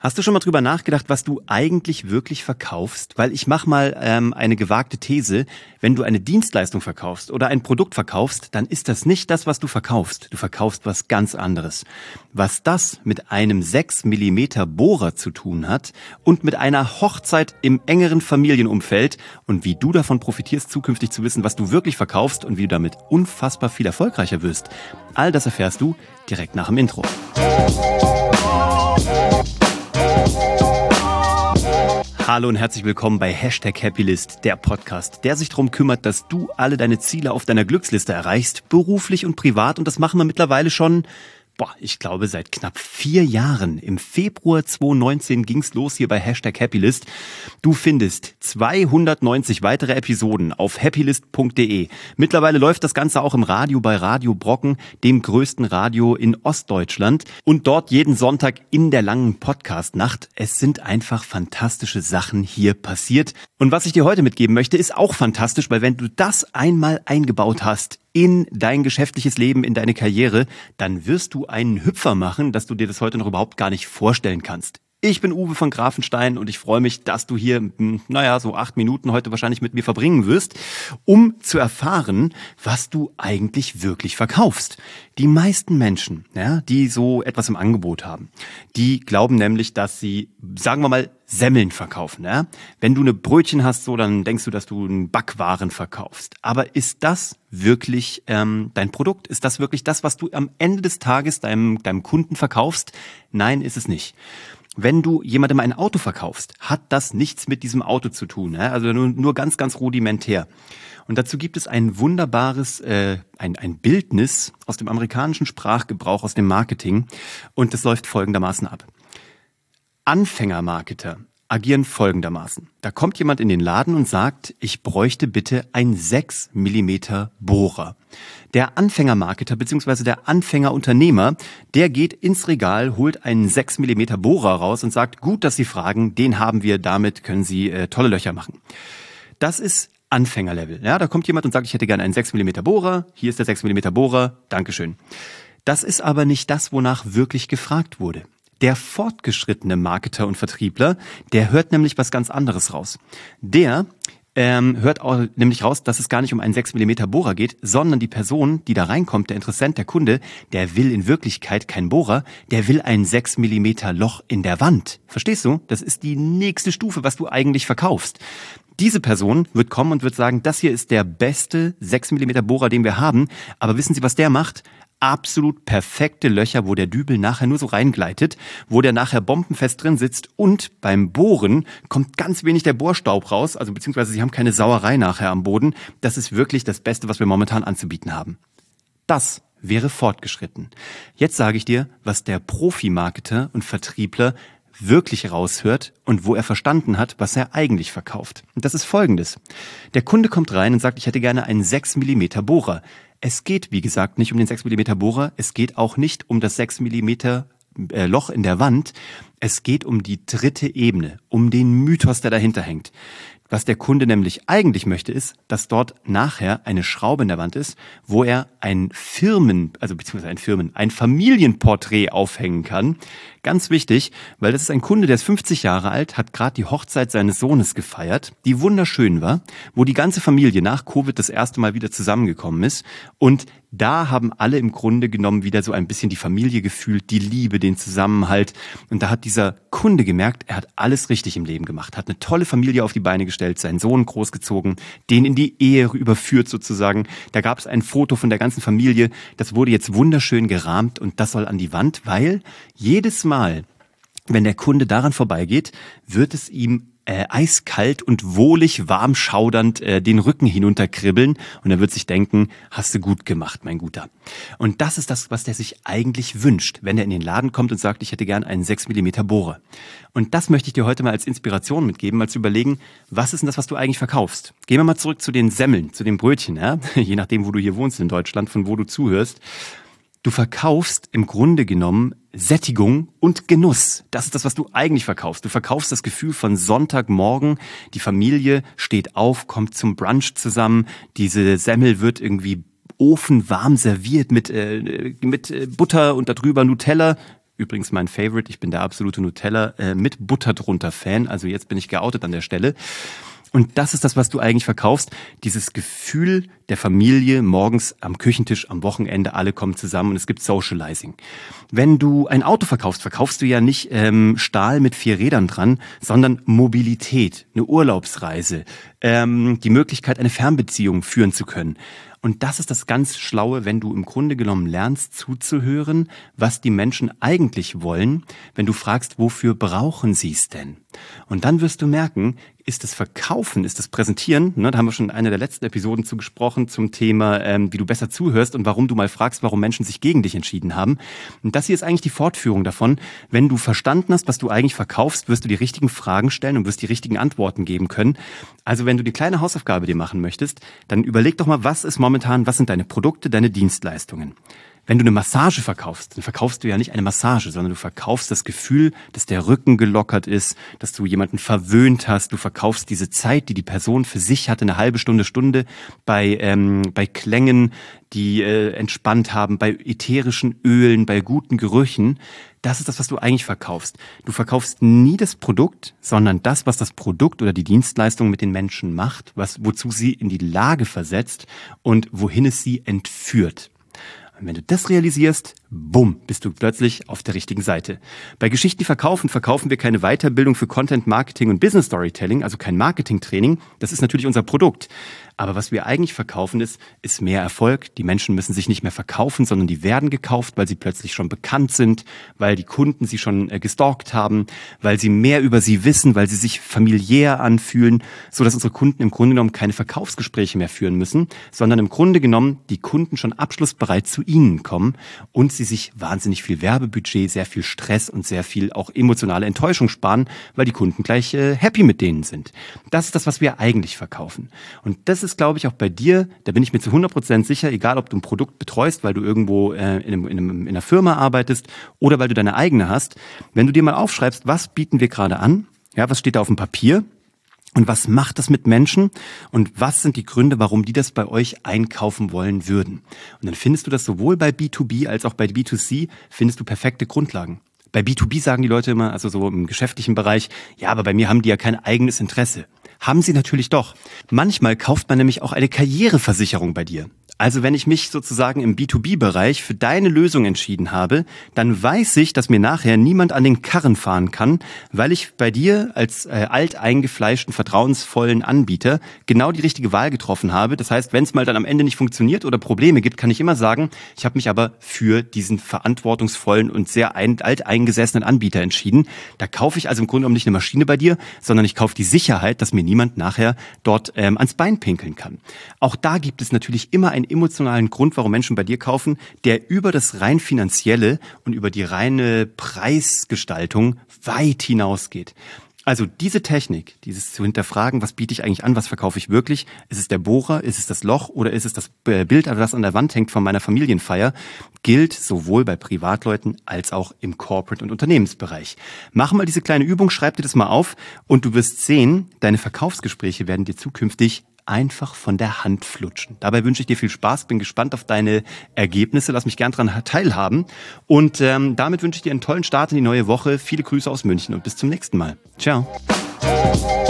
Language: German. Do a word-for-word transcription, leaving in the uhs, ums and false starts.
Hast du schon mal drüber nachgedacht, was du eigentlich wirklich verkaufst? Weil ich mache mal ähm, eine gewagte These. Wenn du eine Dienstleistung verkaufst oder ein Produkt verkaufst, dann ist das nicht das, was du verkaufst. Du verkaufst was ganz anderes. Was das mit einem sechs Millimeter Bohrer zu tun hat und mit einer Hochzeit im engeren Familienumfeld und wie du davon profitierst, zukünftig zu wissen, was du wirklich verkaufst und wie du damit unfassbar viel erfolgreicher wirst. All das erfährst du direkt nach dem Intro. Hallo und herzlich willkommen bei Hashtag Happylist, der Podcast, der sich darum kümmert, dass du alle deine Ziele auf deiner Glücksliste erreichst, beruflich und privat. Und das machen wir mittlerweile schon, boah, ich glaube seit knapp vier Jahren. Im Februar zwanzig neunzehn ging's los hier bei Hashtag Happylist. Du findest zweihundertneunzig weitere Episoden auf happylist punkt de. Mittlerweile läuft das Ganze auch im Radio bei Radio Brocken, dem größten Radio in Ostdeutschland. Und dort jeden Sonntag in der langen Podcast-Nacht. Es sind einfach fantastische Sachen hier passiert. Und was ich dir heute mitgeben möchte, ist auch fantastisch, weil wenn du das einmal eingebaut hast in dein geschäftliches Leben, in deine Karriere, dann wirst du einen Hüpfer machen, dass du dir das heute noch überhaupt gar nicht vorstellen kannst. Ich bin Uwe von Grafenstein und ich freue mich, dass du hier, naja, so acht Minuten heute wahrscheinlich mit mir verbringen wirst, um zu erfahren, was du eigentlich wirklich verkaufst. Die meisten Menschen, ja, die so etwas im Angebot haben, die glauben nämlich, dass sie, sagen wir mal, Semmeln verkaufen. Ja? Wenn du eine Brötchen hast, so, dann denkst du, dass du einen Backwaren verkaufst. Aber ist das wirklich ähm, dein Produkt? Ist das wirklich das, was du am Ende des Tages deinem, deinem Kunden verkaufst? Nein, ist es nicht. Wenn du jemandem ein Auto verkaufst, hat das nichts mit diesem Auto zu tun. Ja? Also nur, nur ganz, ganz rudimentär. Und dazu gibt es ein wunderbares, äh, ein, ein Bildnis aus dem amerikanischen Sprachgebrauch, aus dem Marketing. Und das läuft folgendermaßen ab. Anfängermarketer agieren folgendermaßen. Da kommt jemand in den Laden und sagt, ich bräuchte bitte ein sechs Millimeter Bohrer. Der Anfängermarketer bzw. der Anfängerunternehmer, der geht ins Regal, holt einen sechs Millimeter Bohrer raus und sagt, gut, dass Sie fragen, den haben wir, damit können Sie äh, tolle Löcher machen. Das ist Anfängerlevel. Ja, da kommt jemand und sagt, ich hätte gerne einen sechs Millimeter Bohrer, hier ist der sechs Millimeter Bohrer, Dankeschön. Das ist aber nicht das, wonach wirklich gefragt wurde. Der fortgeschrittene Marketer und Vertriebler, der hört nämlich was ganz anderes raus. Der ähm, hört auch nämlich raus, dass es gar nicht um einen sechs Millimeter Bohrer geht, sondern die Person, die da reinkommt, der Interessent, der Kunde, der will in Wirklichkeit keinen Bohrer, der will ein sechs Millimeter Loch in der Wand. Verstehst du? Das ist die nächste Stufe, was du eigentlich verkaufst. Diese Person wird kommen und wird sagen, das hier ist der beste sechs Millimeter Bohrer, den wir haben. Aber wissen Sie, was der macht? Absolut perfekte Löcher, wo der Dübel nachher nur so reingleitet, wo der nachher bombenfest drin sitzt und beim Bohren kommt ganz wenig der Bohrstaub raus, also beziehungsweise Sie haben keine Sauerei nachher am Boden. Das ist wirklich das Beste, was wir momentan anzubieten haben. Das wäre fortgeschritten. Jetzt sage ich dir, was der Profi-Marketer und Vertriebler wirklich raushört und wo er verstanden hat, was er eigentlich verkauft. Und das ist Folgendes. Der Kunde kommt rein und sagt, ich hätte gerne einen sechs Millimeter Bohrer. Es geht, wie gesagt, nicht um den sechs Millimeter Bohrer, es geht auch nicht um das sechs Millimeter äh, Loch in der Wand, es geht um die dritte Ebene, um den Mythos, der dahinter hängt. Was der Kunde nämlich eigentlich möchte, ist, dass dort nachher eine Schraube in der Wand ist, wo er ein Firmen, also beziehungsweise ein Firmen, ein Familienporträt aufhängen kann. Ganz wichtig, weil das ist ein Kunde, der ist fünfzig Jahre alt, hat gerade die Hochzeit seines Sohnes gefeiert, die wunderschön war, wo die ganze Familie nach Covid das erste Mal wieder zusammengekommen ist. Und da haben alle im Grunde genommen wieder so ein bisschen die Familie gefühlt, die Liebe, den Zusammenhalt. Und da hat dieser Kunde gemerkt, er hat alles richtig im Leben gemacht, hat eine tolle Familie auf die Beine gestellt, seinen Sohn großgezogen, den in die Ehe überführt sozusagen. Da gab es ein Foto von der ganzen Familie, das wurde jetzt wunderschön gerahmt und das soll an die Wand, weil jedes Mal, wenn der Kunde daran vorbeigeht, wird es ihm Äh, eiskalt und wohlig, warm schaudernd äh, den Rücken hinunterkribbeln und er wird sich denken, hast du gut gemacht, mein Guter. Und das ist das, was der sich eigentlich wünscht, wenn er in den Laden kommt und sagt, ich hätte gern einen sechs Millimeter Bohrer. Und das möchte ich dir heute mal als Inspiration mitgeben, mal zu überlegen, was ist denn das, was du eigentlich verkaufst? Gehen wir mal zurück zu den Semmeln, zu den Brötchen, ja? Je nachdem, wo du hier wohnst in Deutschland, von wo du zuhörst. Du verkaufst im Grunde genommen Sättigung und Genuss. Das ist das, was du eigentlich verkaufst. Du verkaufst das Gefühl von Sonntagmorgen. Die Familie steht auf, kommt zum Brunch zusammen. Diese Semmel wird irgendwie ofenwarm serviert mit, äh, mit Butter und darüber Nutella. Übrigens mein Favorite, ich bin der absolute Nutella äh, mit Butter drunter Fan, also jetzt bin ich geoutet an der Stelle. Und das ist das, was du eigentlich verkaufst, dieses Gefühl der Familie morgens am Küchentisch, am Wochenende, alle kommen zusammen und es gibt Socializing. Wenn du ein Auto verkaufst, verkaufst du ja nicht ähm, Stahl mit vier Rädern dran, sondern Mobilität, eine Urlaubsreise, ähm, die Möglichkeit, eine Fernbeziehung führen zu können. Und das ist das ganz Schlaue, wenn du im Grunde genommen lernst zuzuhören, was die Menschen eigentlich wollen, wenn du fragst, wofür brauchen sie es denn? Und dann wirst du merken, ist das Verkaufen, ist das Präsentieren, ne, da haben wir schon in einer der letzten Episoden zu gesprochen zum Thema, ähm, wie du besser zuhörst und warum du mal fragst, warum Menschen sich gegen dich entschieden haben. Und das hier ist eigentlich die Fortführung davon. Wenn du verstanden hast, was du eigentlich verkaufst, wirst du die richtigen Fragen stellen und wirst die richtigen Antworten geben können. Also wenn du die kleine Hausaufgabe dir machen möchtest, dann überleg doch mal, was ist momentan, was sind deine Produkte, deine Dienstleistungen? Wenn du eine Massage verkaufst, dann verkaufst du ja nicht eine Massage, sondern du verkaufst das Gefühl, dass der Rücken gelockert ist, dass du jemanden verwöhnt hast. Du verkaufst diese Zeit, die die Person für sich hatte, eine halbe Stunde, Stunde bei ähm, bei Klängen, die äh, entspannt haben, bei ätherischen Ölen, bei guten Gerüchen. Das ist das, was du eigentlich verkaufst. Du verkaufst nie das Produkt, sondern das, was das Produkt oder die Dienstleistung mit den Menschen macht, was wozu sie in die Lage versetzt und wohin es sie entführt. Und wenn du das realisierst, bumm, bist du plötzlich auf der richtigen Seite. Bei Geschichten, die verkaufen, verkaufen wir keine Weiterbildung für Content Marketing und Business Storytelling, also kein Marketing-Training. Das ist natürlich unser Produkt. Aber was wir eigentlich verkaufen ist, ist mehr Erfolg. Die Menschen müssen sich nicht mehr verkaufen, sondern die werden gekauft, weil sie plötzlich schon bekannt sind, weil die Kunden sie schon äh, gestalkt haben, weil sie mehr über sie wissen, weil sie sich familiär anfühlen, so dass unsere Kunden im Grunde genommen keine Verkaufsgespräche mehr führen müssen, sondern im Grunde genommen die Kunden schon abschlussbereit zu ihnen kommen und sie sich wahnsinnig viel Werbebudget, sehr viel Stress und sehr viel auch emotionale Enttäuschung sparen, weil die Kunden gleich äh, happy mit denen sind. Das ist das, was wir eigentlich verkaufen. Und das ist, glaube ich, auch bei dir, da bin ich mir zu hundert Prozent sicher, egal ob du ein Produkt betreust, weil du irgendwo äh, in, einem, in, einem, in einer Firma arbeitest oder weil du deine eigene hast, wenn du dir mal aufschreibst, was bieten wir gerade an, ja, was steht da auf dem Papier und was macht das mit Menschen und was sind die Gründe, warum die das bei euch einkaufen wollen würden. Und dann findest du das sowohl bei B zwei B als auch bei B zwei C, findest du perfekte Grundlagen. Bei B zwei B sagen die Leute immer, also so im geschäftlichen Bereich, ja, aber bei mir haben die ja kein eigenes Interesse. Haben sie natürlich doch. Manchmal kauft man nämlich auch eine Karriereversicherung bei dir. Also wenn ich mich sozusagen im B zwei B-Bereich für deine Lösung entschieden habe, dann weiß ich, dass mir nachher niemand an den Karren fahren kann, weil ich bei dir als äh, alteingefleischten, vertrauensvollen Anbieter genau die richtige Wahl getroffen habe. Das heißt, wenn es mal dann am Ende nicht funktioniert oder Probleme gibt, kann ich immer sagen, ich habe mich aber für diesen verantwortungsvollen und sehr ein, alteingesessenen Anbieter entschieden. Da kaufe ich also im Grunde genommen nicht eine Maschine bei dir, sondern ich kaufe die Sicherheit, dass mir niemand nachher dort ähm, ans Bein pinkeln kann. Auch da gibt es natürlich immer ein emotionalen Grund, warum Menschen bei dir kaufen, der über das rein finanzielle und über die reine Preisgestaltung weit hinausgeht. Also diese Technik, dieses zu hinterfragen, was biete ich eigentlich an, was verkaufe ich wirklich? Ist es der Bohrer, ist es das Loch oder ist es das Bild, das an der Wand hängt von meiner Familienfeier, gilt sowohl bei Privatleuten als auch im Corporate- und Unternehmensbereich. Mach mal diese kleine Übung, schreib dir das mal auf und du wirst sehen, deine Verkaufsgespräche werden dir zukünftig einfach von der Hand flutschen. Dabei wünsche ich dir viel Spaß, bin gespannt auf deine Ergebnisse, lass mich gern daran teilhaben und ähm, damit wünsche ich dir einen tollen Start in die neue Woche. Viele Grüße aus München und bis zum nächsten Mal. Ciao.